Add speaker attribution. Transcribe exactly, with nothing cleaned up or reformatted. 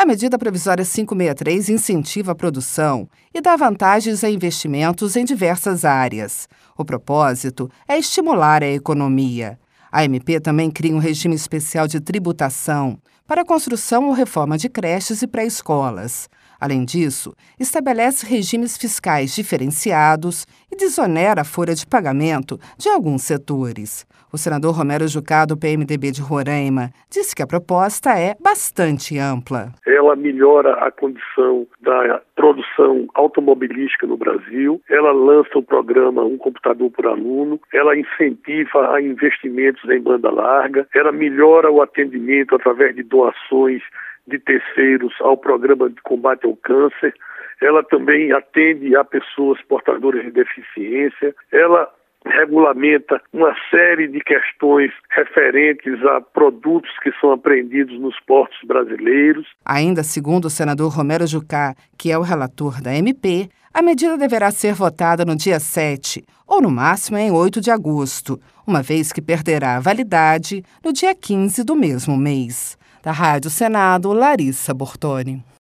Speaker 1: A medida provisória quinhentos e sessenta e três incentiva a produção e dá vantagens a investimentos em diversas áreas. O propósito é estimular a economia. A M P também cria um regime especial de tributação para a construção ou reforma de creches e pré-escolas. Além disso, estabelece regimes fiscais diferenciados e desonera a folha de pagamento de alguns setores. O senador Romero Jucá, do P M D B de Roraima, disse que a proposta é bastante ampla.
Speaker 2: Ela melhora a condição da produção automobilística no Brasil, ela lança o programa Um Computador por Aluno, ela incentiva a investimentos em banda larga, ela melhora o atendimento através de doações de terceiros ao programa de combate ao câncer, ela também atende a pessoas portadoras de deficiência, ela regulamenta uma série de questões referentes a produtos que são apreendidos nos portos brasileiros.
Speaker 1: Ainda segundo o senador Romero Jucá, que é o relator da M P, a medida deverá ser votada no dia sete, ou no máximo em oito de agosto, uma vez que perderá a validade no dia quinze do mesmo mês. Da Rádio Senado, Larissa Bortoni.